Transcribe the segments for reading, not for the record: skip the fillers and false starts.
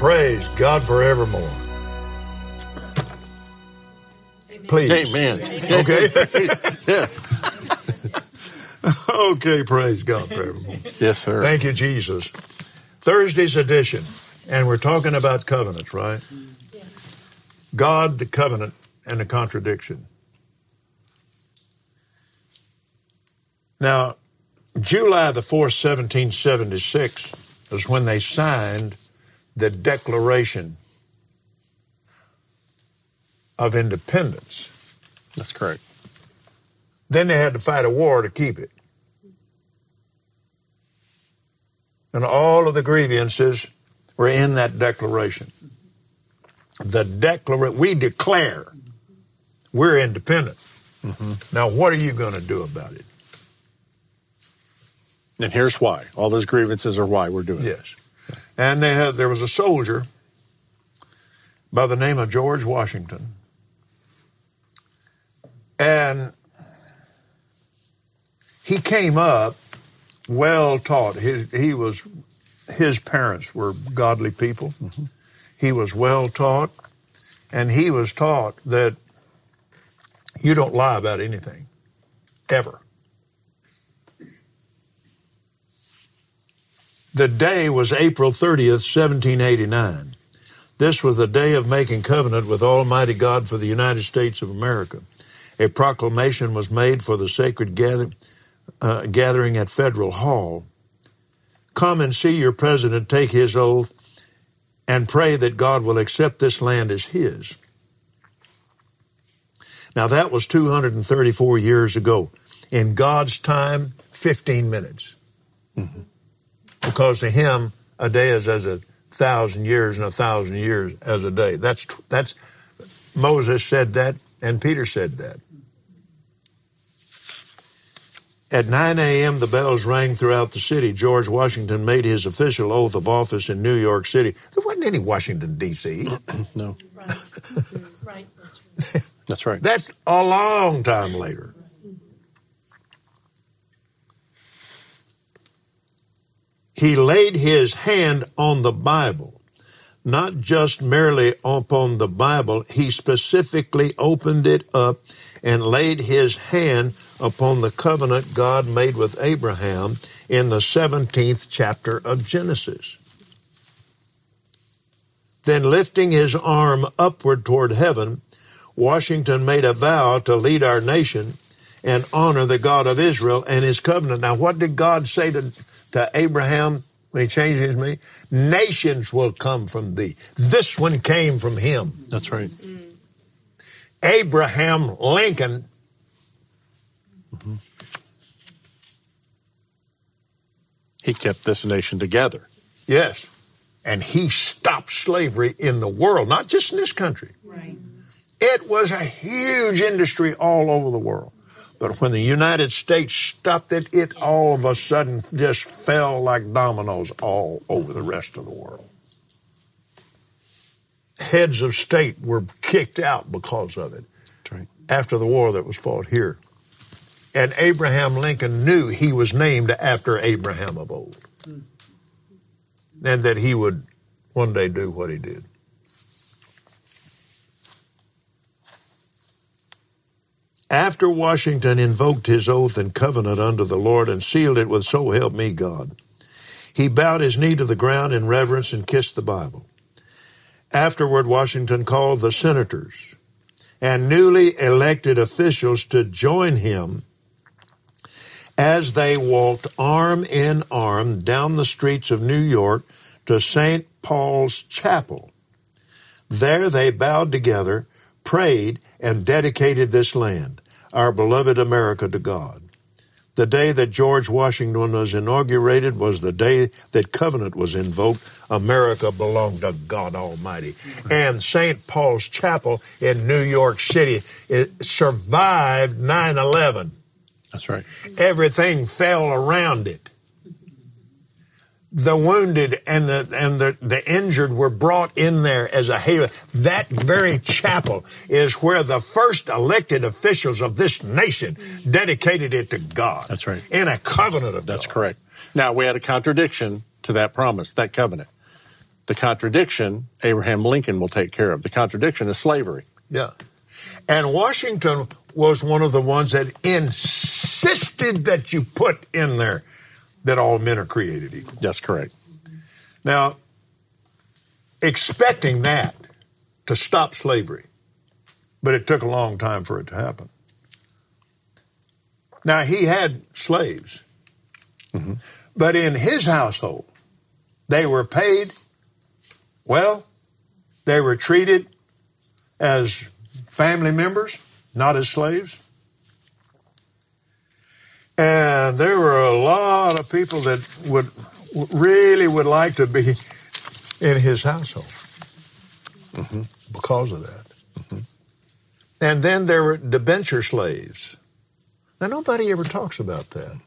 Praise God forevermore. Please. Amen. Okay. Yeah. Okay, praise God forevermore. Yes, sir. Thank you, Jesus. Thursday's edition, and we're talking about covenants, right? Yes. God, the covenant, and the contradiction. Now, July the 4th, 1776 is when they signed the Declaration of Independence. That's correct. Then they had to fight a war to keep it. And all of the grievances were in that declaration. We declare we're independent. Mm-hmm. Now, what are you going to do about it? And here's why. All those grievances are why we're doing it. Yes. And there was a soldier by the name of George Washington. And he came up well taught. His parents were godly people. Mm-hmm. He was well taught, and he was taught that you don't lie about anything, ever. The day was April 30th, 1789. This was the day of making covenant with Almighty God for the United States of America. A proclamation was made for the sacred gathering at Federal Hall. Come and see your president take his oath and pray that God will accept this land as his. Now, that was 234 years ago. In God's time, 15 minutes. Mm-hmm. Because to him, a day is as 1,000 years, and 1,000 years as a day. That's Moses said that, and Peter said that. At 9 a.m., the bells rang throughout the city. George Washington made his official oath of office in New York City. There wasn't any Washington, D.C. No. Right. That's right. That's a long time later. He laid his hand on the Bible, not just merely upon the Bible. He specifically opened it up and laid his hand upon the covenant God made with Abraham in the 17th chapter of Genesis. Then lifting his arm upward toward heaven, Washington made a vow to lead our nation and honor the God of Israel and his covenant. Now, what did God say to Abraham when he changed his name? Nations will come from thee. This one came from him. That's right. Abraham Lincoln. Mm-hmm. He kept this nation together. Yes. And he stopped slavery in the world, not just in this country. Right. It was a huge industry all over the world. But when the United States stopped it, it all of a sudden just fell like dominoes all over the rest of the world. Heads of state were kicked out because of it. That's right. After the war that was fought here. And Abraham Lincoln knew he was named after Abraham of old. And that he would one day do what he did. After Washington invoked his oath and covenant unto the Lord and sealed it with "So help me God," he bowed his knee to the ground in reverence and kissed the Bible. Afterward, Washington called the senators and newly elected officials to join him as they walked arm in arm down the streets of New York to St. Paul's Chapel. There they bowed together, prayed, and dedicated this land, our beloved America, to God. The day that George Washington was inaugurated was the day that covenant was invoked. America belonged to God Almighty. And St. Paul's Chapel in New York City, it survived 9/11. That's right. Everything fell around it. The wounded and the injured were brought in there as a haven. That very chapel is where the first elected officials of this nation dedicated it to God. That's right. In a covenant of God. That's correct. Now, we had a contradiction to that promise, that covenant. The contradiction, Abraham Lincoln will take care of. The contradiction is slavery. Yeah. And Washington was one of the ones that insisted that you put in there that all men are created equal. That's correct. Now, expecting that to stop slavery, but it took a long time for it to happen. Now, he had slaves, but in his household, they were paid well, they were treated as family members, not as slaves. And there were a lot of people that would like to be in his household because of that. And then there were debenture slaves. Now, nobody ever talks about that.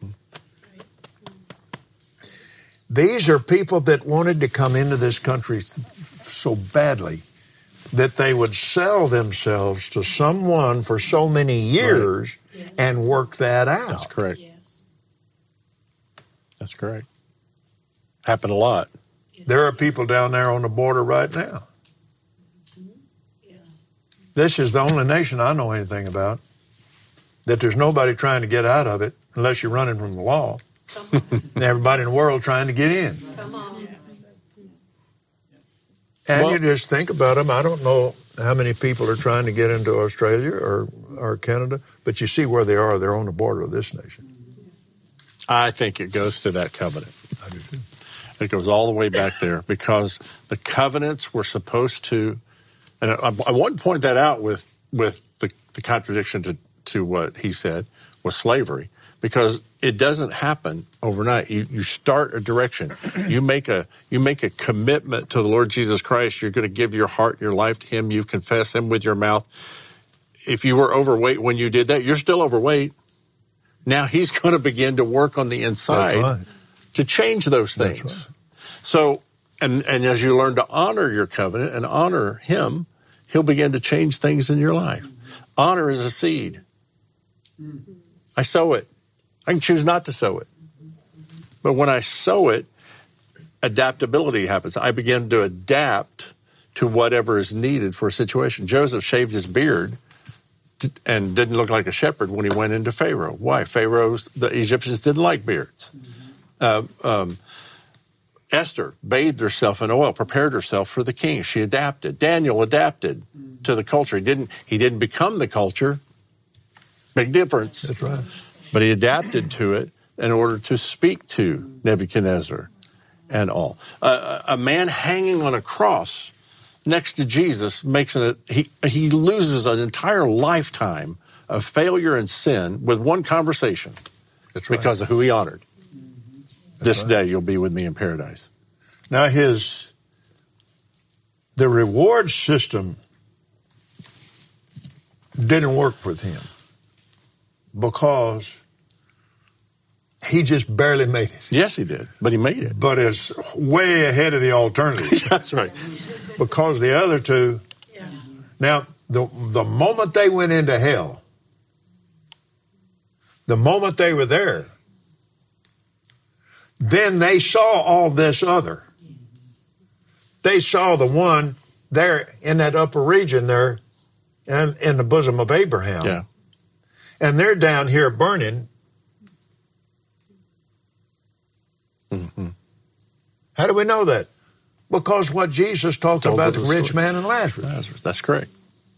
These are people that wanted to come into this country so badly that they would sell themselves to someone for so many years and work that out. That's correct. Yes. That's correct. Happened a lot. There are people down there on the border right now. Yes. This is the only nation I know anything about that there's nobody trying to get out of it unless you're running from the law. And everybody in the world trying to get in. Come on. And you just think about them. I don't know how many people are trying to get into Australia or Canada, but you see where they are. They're on the border of this nation. I think it goes to that covenant. I do too. It goes all the way back there because the covenants were supposed to, and I want to point that out with the contradiction to what he said was slavery, because it doesn't happen overnight. You start a direction. You make a commitment to the Lord Jesus Christ. You're going to give your heart, your life to him. You confess him with your mouth. If you were overweight when you did that, you're still overweight. Now he's going to begin to work on the inside to change those things. That's right. So, and as you learn to honor your covenant and honor him, he'll begin to change things in your life. Honor is a seed. I sow it. I can choose not to sow it. But when I sow it, adaptability happens. I begin to adapt to whatever is needed for a situation. Joseph shaved his beard and didn't look like a shepherd when he went into Pharaoh. Why? The Egyptians didn't like beards. Esther bathed herself in oil, prepared herself for the king. She adapted. Daniel adapted to the culture. He didn't become the culture. Big difference. That's right. But he adapted to it in order to speak to Nebuchadnezzar and all. A man hanging on a cross next to Jesus he loses an entire lifetime of failure and sin with one conversation. That's right. Because of who he honored. This day you'll be with me in paradise. Now the reward system didn't work with him because he just barely made it. Yes, he did, but he made it. But it's way ahead of the alternatives. That's right. Because the other two, now the moment they went into hell, the moment they were there, then they saw all this other. They saw the one there in that upper region there and in the bosom of Abraham. Yeah. And they're down here burning. How do we know that? Because what Jesus talked about the rich man and Lazarus. That's correct.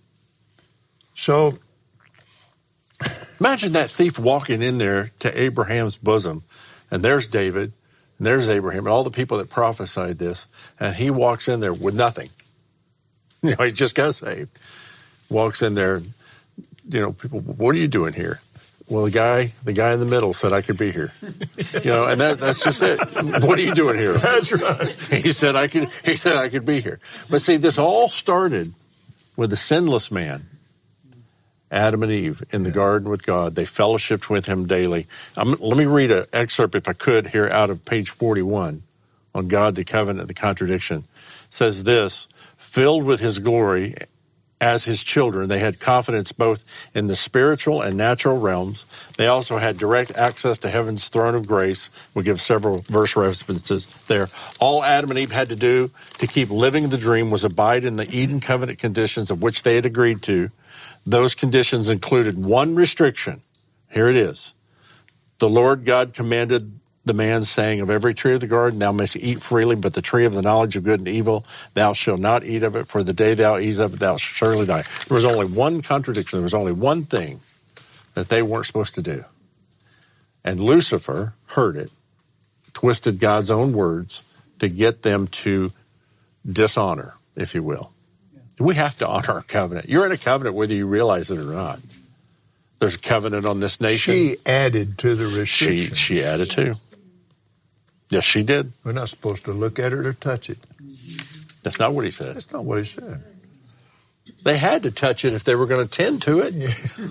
So imagine that thief walking in there to Abraham's bosom, and there's David, and there's Abraham, and all the people that prophesied this, and he walks in there with nothing. He just got saved. Walks in there, people, what are you doing here? Well, the guy in the middle said I could be here. And that's just it. What are you doing here? That's right. He said I could be here. But see, this all started with the sinless man, Adam and Eve, in the garden with God. They fellowshiped with him daily. Let me read an excerpt, if I could, here out of page 41 on God, the covenant, the contradiction. It says this: filled with his glory as his children. They had confidence both in the spiritual and natural realms. They also had direct access to heaven's throne of grace. We give several verse references there. All Adam and Eve had to do to keep living the dream was abide in the Eden covenant conditions of which they had agreed to. Those conditions included one restriction. Here it is. The Lord God commanded the man, saying, of every tree of the garden thou mayst eat freely, but the tree of the knowledge of good and evil thou shalt not eat of it, for the day thou eat of it thou shalt surely die. There was only one contradiction. There was only one thing that they weren't supposed to do. And Lucifer heard it, twisted God's own words to get them to dishonor, if you will. We have to honor our covenant. You're in a covenant whether you realize it or not. There's a covenant on this nation. She added to the restriction. She added too. Yes, she did. We're not supposed to look at it or touch it. That's not what he said. That's not what he said. They had to touch it if they were going to tend to it. Yeah.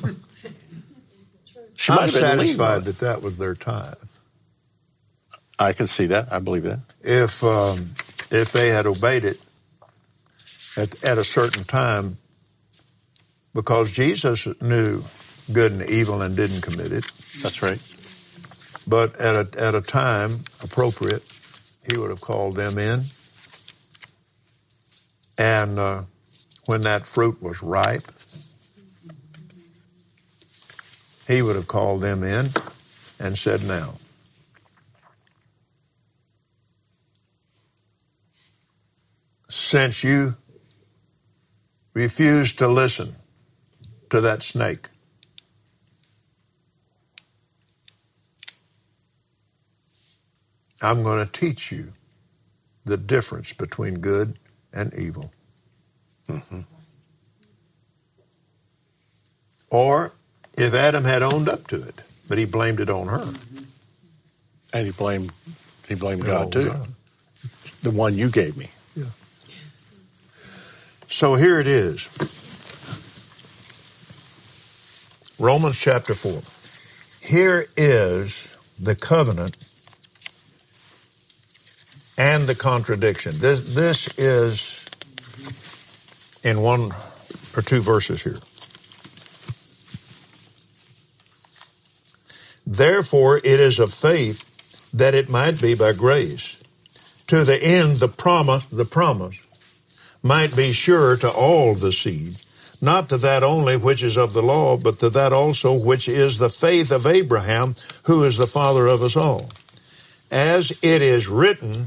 She might I'm have been satisfied that that was their tithe. I can see that. I believe that. If they had obeyed it at a certain time, because Jesus knew good and evil and didn't commit it. That's right. But at a time appropriate, he would have called them in. And when that fruit was ripe, he would have called them in and said, now, since you refuse to listen to that snake, I'm going to teach you the difference between good and evil. Mm-hmm. Or if Adam had owned up to it, but he blamed it on her. And he blamed God too. God. The one you gave me. Yeah. So here it is. Romans chapter 4. Here is the covenant and the contradiction. This is in one or two verses here. Therefore, it is of faith that it might be by grace, to the end the promise might be sure to all the seed, not to that only which is of the law, but to that also which is the faith of Abraham, who is the father of us all. As it is written,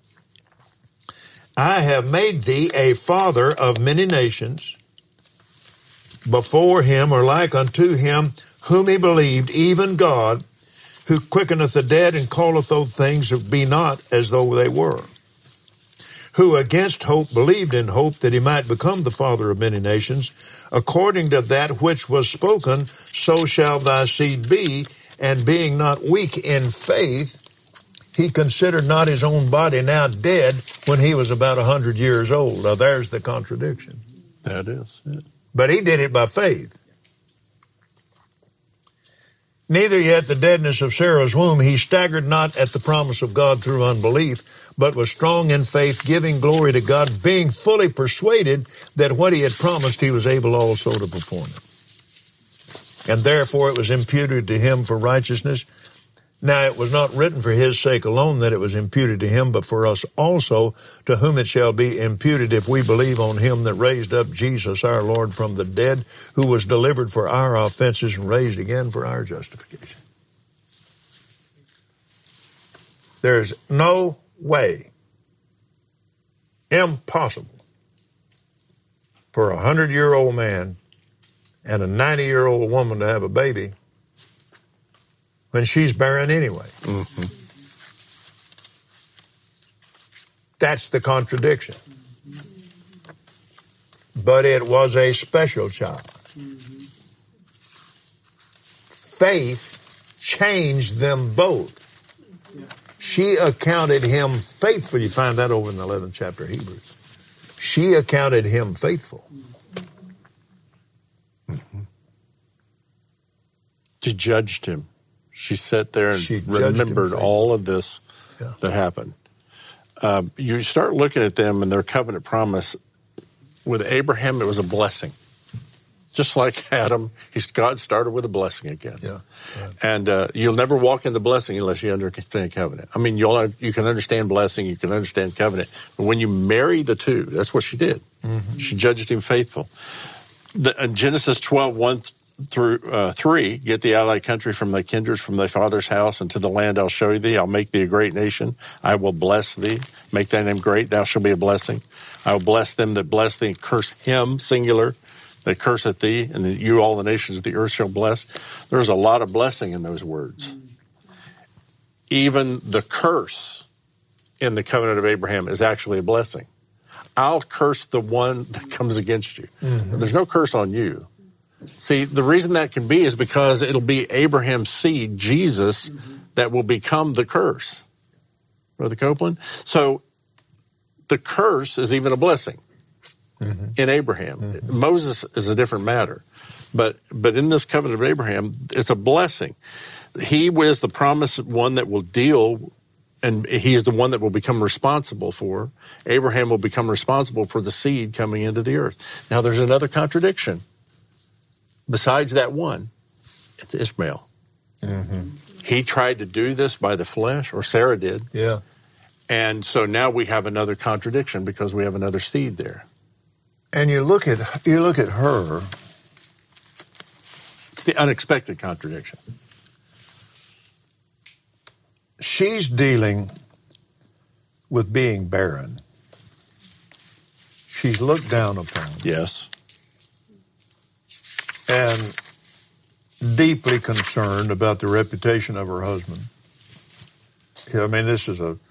I have made thee a father of many nations, before him or like unto him whom he believed, even God, who quickeneth the dead and calleth those things that be not as though they were, who against hope believed in hope that he might become the father of many nations, according to that which was spoken, so shall thy seed be, and being not weak in faith, he considered not his own body now dead when he was about 100 years old. Now there's the contradiction. That is. Yeah. But he did it by faith. Neither yet the deadness of Sarah's womb, he staggered not at the promise of God through unbelief, but was strong in faith, giving glory to God, being fully persuaded that what he had promised he was able also to perform it. And therefore it was imputed to him for righteousness. Now it was not written for his sake alone that it was imputed to him, but for us also, to whom it shall be imputed if we believe on him that raised up Jesus our Lord from the dead, who was delivered for our offenses and raised again for our justification. There's no way, impossible, for a 100-year-old man and a 90-year-old woman to have a baby when she's barren anyway. Mm-hmm. That's the contradiction. But it was a special child. Faith changed them both. She accounted him faithful. You find that over in the 11th chapter of Hebrews. She accounted him faithful. Mm-hmm. She judged him. She sat there and remembered all of this that happened. You start looking at them and their covenant promise, with Abraham, it was a blessing. Just like Adam, God started with a blessing again. Yeah. Right. And you'll never walk in the blessing unless you understand covenant. I mean, you can understand blessing, you can understand covenant. But when you marry the two, that's what she did. Mm-hmm. She judged him faithful. Genesis 12, 1 through 3, get thee out of thy country, from thy kindred, from thy father's house, and to the land I'll show thee. I'll make thee a great nation. I will bless thee. Make thy name great. Thou shalt be a blessing. I will bless them that bless thee, and curse him, singular, that curseth thee, and that you, all the nations of the earth, shall bless. There's a lot of blessing in those words. Even the curse in the covenant of Abraham is actually a blessing. I'll curse the one that comes against you. Mm-hmm. There's no curse on you. See, the reason that can be is because it'll be Abraham's seed, Jesus, that will become the curse. Brother Copeland? So the curse is even a blessing. Mm-hmm. In Abraham. Mm-hmm. Moses is a different matter. But in this covenant of Abraham, it's a blessing. He is the promised one that will deal, and he is the one that will become responsible for. Abraham will become responsible for the seed coming into the earth. Now, there's another contradiction. Besides that one, it's Ishmael. Mm-hmm. He tried to do this by the flesh, or Sarah did. Yeah. And so now we have another contradiction because we have another seed there. And you look at her. It's the unexpected contradiction. She's dealing with being barren. She's looked down upon. Yes. And deeply concerned about the reputation of her husband. I mean, this is a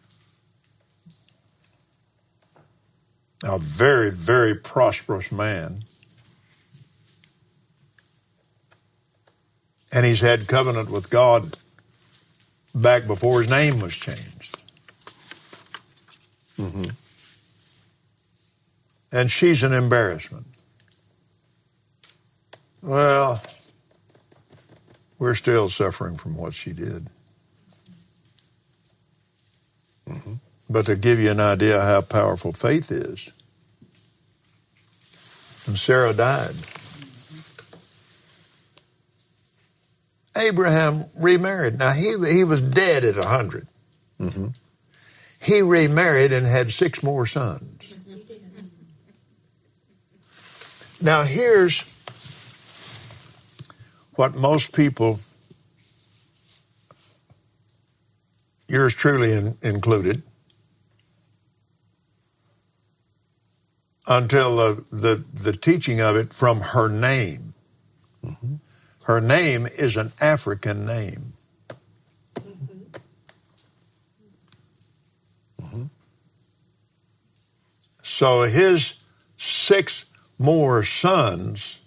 very, very prosperous man. And he's had covenant with God back before his name was changed. Mm-hmm. And she's an embarrassment. Well, we're still suffering from what she did. Mm-hmm. But to give you an idea how powerful faith is, and Sarah died. Abraham remarried. Now, he was dead at 100. Mm-hmm. He remarried and had 6 more sons. Yes, he did. Now, here's what most people, yours truly included, until the teaching of it from her name. Mm-hmm. Her name is an African name. Mm-hmm. So his 6 more sons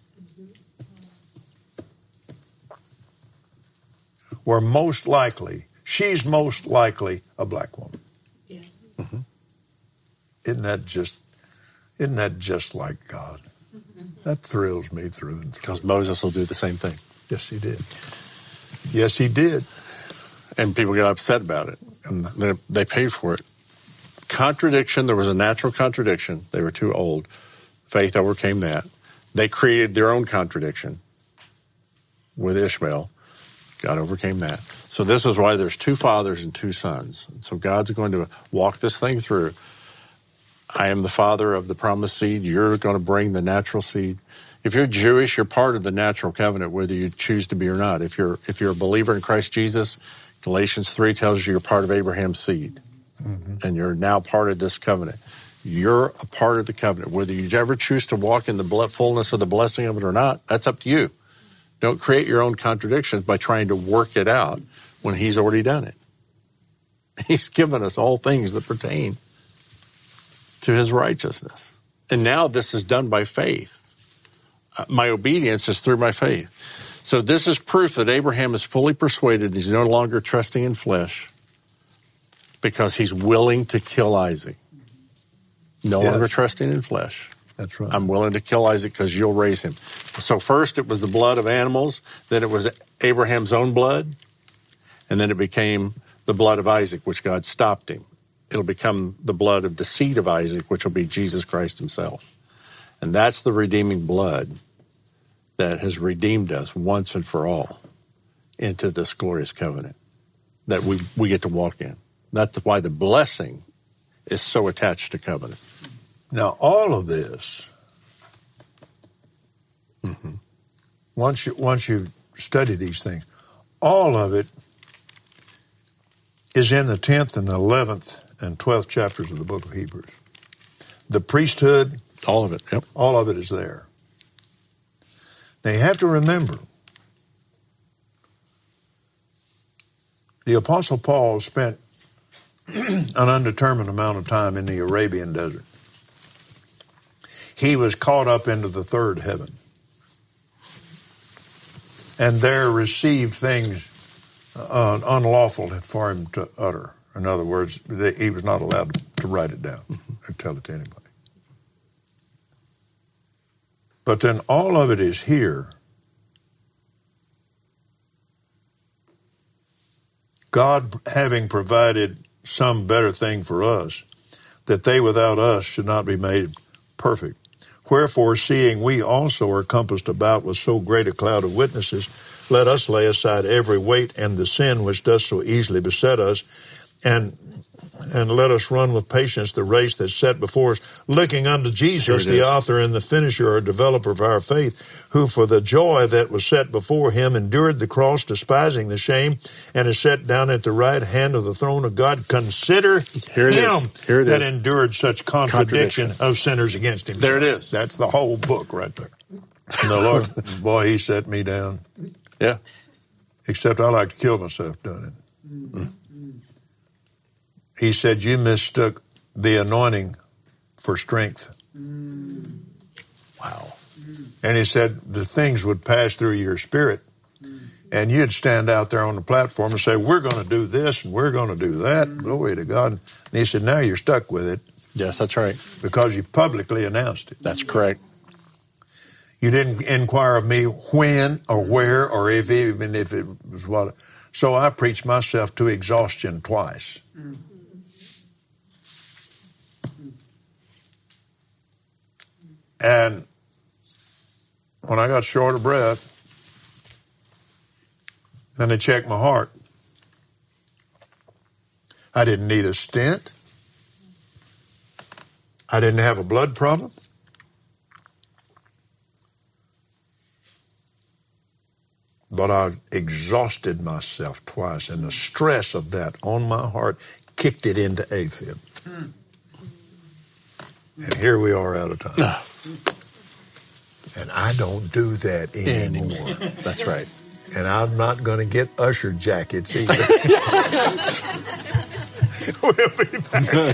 were most likely, she's most likely a black woman. Yes. Mm-hmm. Isn't that just like God? That thrills me through and through. Because Moses will do the same thing. Yes, he did. Yes, he did. And people get upset about it. And they paid for it. Contradiction, there was a natural contradiction. They were too old. Faith overcame that. They created their own contradiction with Ishmael. God overcame that. So this is why there's 2 fathers and 2 sons. So God's going to walk this thing through. I am the father of the promised seed. You're going to bring the natural seed. If you're Jewish, you're part of the natural covenant, whether you choose to be or not. If you're a believer in Christ Jesus, Galatians 3 tells you you're part of Abraham's seed. Mm-hmm. And you're now part of this covenant. You're a part of the covenant. Whether you ever choose to walk in the fullness of the blessing of it or not, that's up to you. Don't create your own contradictions by trying to work it out when he's already done it. He's given us all things that pertain to his righteousness. And now this is done by faith. My obedience is through my faith. So this is proof that Abraham is fully persuaded he's no longer trusting in flesh because he's willing to kill Isaac. No longer trusting in flesh. That's right. I'm willing to kill Isaac because you'll raise him. So first it was the blood of animals, then it was Abraham's own blood, and then it became the blood of Isaac, which God stopped him. It'll become the blood of the seed of Isaac, which will be Jesus Christ himself. And that's the redeeming blood that has redeemed us once and for all into this glorious covenant that we get to walk in. That's why the blessing is so attached to covenant. Now, all of this, once you study these things, all of it is in the 10th and 11th and 12th chapters of the book of Hebrews. The priesthood, all of it, yep. All of it is there. Now, you have to remember, the Apostle Paul spent an undetermined amount of time in the Arabian desert. He was caught up into the third heaven and there received things unlawful for him to utter. In other words, he was not allowed to write it down or tell it to anybody. But then all of it is here. God having provided some better thing for us, that they without us should not be made perfect. Wherefore, seeing we also are compassed about with so great a cloud of witnesses, let us lay aside every weight and the sin which does so easily beset us, and let us run with patience the race that's set before us, looking unto Jesus, the author and the finisher or developer of our faith, who for the joy that was set before him endured the cross, despising the shame, and is set down at the right hand of the throne of God. Consider him that endured such contradiction of sinners against himself. There it is. That's the whole book right there. And the Lord, boy, he set me down. Yeah. Except I like to kill myself doing it. He said, you mistook the anointing for strength. Wow. And he said the things would pass through your spirit, and you'd stand out there on the platform and say, we're going to do this and we're going to do that. Glory to God. And he said, now you're stuck with it. Yes, that's right. Because you publicly announced it. That's correct. You didn't inquire of me when or where or even if it was what. So I preached myself to exhaustion twice. And when I got short of breath, then they checked my heart. I didn't need a stent. I didn't have a blood problem. But I exhausted myself twice, and the stress of that on my heart kicked it into AFib. And here we are out of time. And I don't do that anymore. That's right. And I'm not going to get usher jackets either. We'll be back.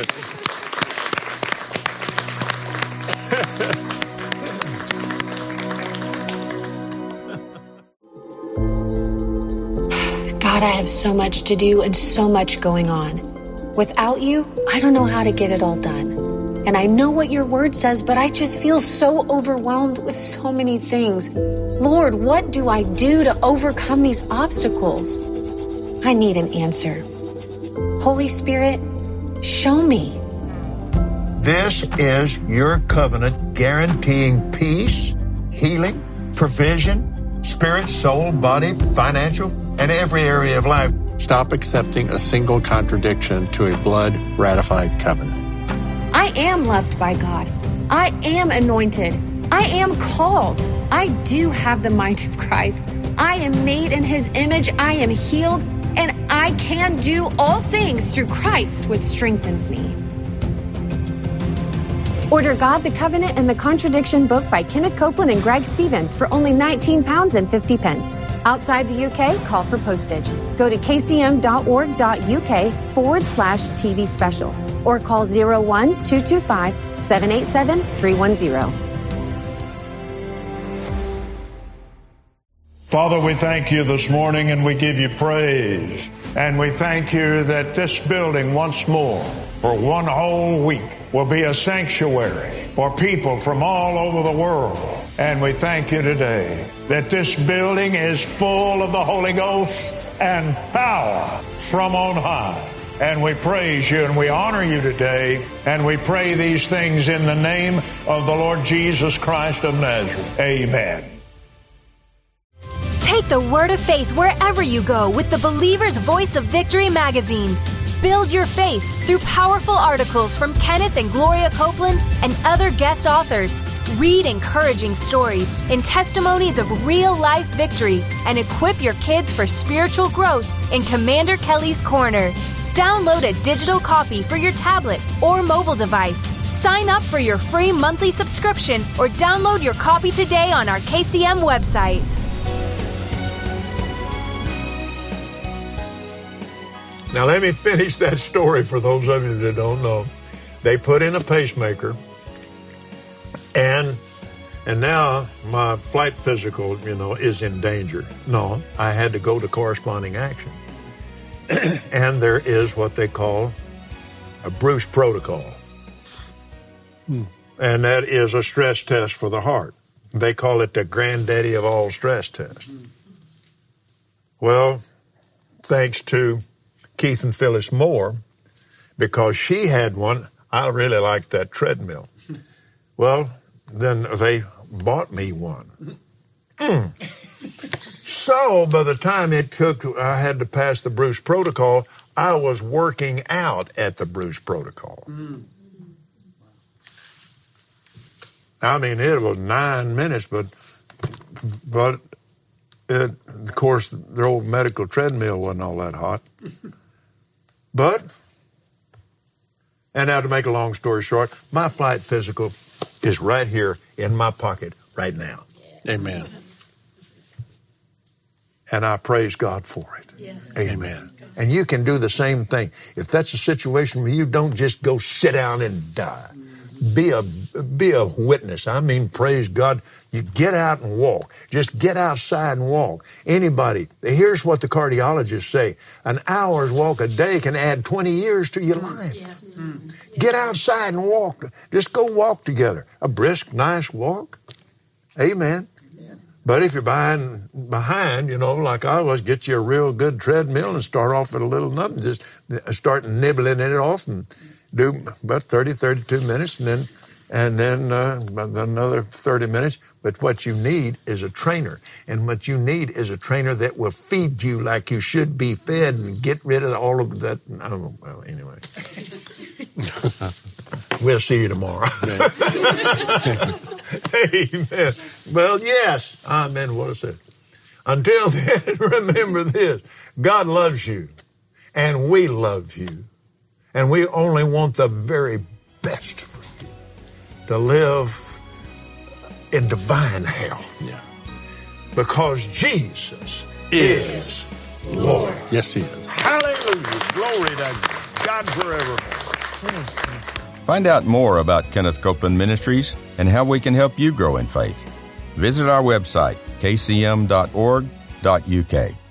God, I have so much to do and so much going on. Without you, I don't know how to get it all done. And I know what your word says, but I just feel so overwhelmed with so many things. Lord, what do I do to overcome these obstacles? I need an answer. Holy Spirit, show me. This is your covenant guaranteeing peace, healing, provision, spirit, soul, body, financial, and every area of life. Stop accepting a single contradiction to a blood-ratified covenant. I am loved by God. I am anointed. I am called. I do have the mind of Christ. I am made in his image. I am healed. And I can do all things through Christ, which strengthens me. Order God, the Covenant, and the Contradiction book by Kenneth Copeland and Greg Stevens for only £19.50. Outside the UK, call for postage. Go to kcm.org.uk/TV special or call 01-225-787-310. Father, we thank you this morning and we give you praise. And we thank you that this building once more, for one whole week, will be a sanctuary for people from all over the world. And we thank you today that this building is full of the Holy Ghost and power from on high. and we praise you and we honor you today, and we pray these things in the name of the Lord Jesus Christ of Nazareth. Amen. Take the word of faith wherever you go with the Believer's Voice of Victory magazine. Build your faith through powerful articles from Kenneth and Gloria Copeland and other guest authors. Read encouraging stories and testimonies of real-life victory and equip your kids for spiritual growth in Commander Kelly's Corner. Download a digital copy for your tablet or mobile device. Sign up for your free monthly subscription or download your copy today on our KCM website. Now let me finish that story for those of you that don't know. They put in a pacemaker, and now my flight physical, is in danger. No, I had to go to corresponding action. And there is what they call a Bruce protocol. And that is a stress test for the heart. They call it the granddaddy of all stress tests. Well, thanks to Keith and Phyllis Moore, because she had one, I really liked that treadmill. Well, then they bought me one. So by the time I had to pass the Bruce protocol, I was working out at the Bruce protocol. I mean, it was 9 minutes, but of course, their old medical treadmill wasn't all that hot. And now to make a long story short, my flight physical is right here in my pocket right now. Amen. And I praise God for it. Yes. Amen. And you can do the same thing. If that's a situation where you don't just go sit down and die. Be a witness. I mean, praise God. You get out and walk. Just get outside and walk. Anybody. Here's what the cardiologists say. An hour's walk a day can add 20 years to your life. Yes. Get outside and walk. Just go walk together. A brisk, nice walk. Amen. But if you're behind, like I was, get you a real good treadmill and start off at a little nothing. Just start nibbling it off and do about 30, 32 minutes and then another 30 minutes. But what you need is a trainer. And what you need is a trainer that will feed you like you should be fed and get rid of all of that. Well, anyway. We'll see you tomorrow. Amen. Well, yes. Amen. What I said. Until then, remember this. God loves you, and we love you, and we only want the very best for you, to live in divine health. Yeah. Because Jesus is Lord. Yes, He is. Hallelujah. Glory to God forevermore. Find out more about Kenneth Copeland Ministries and how we can help you grow in faith. Visit our website, kcm.org.uk.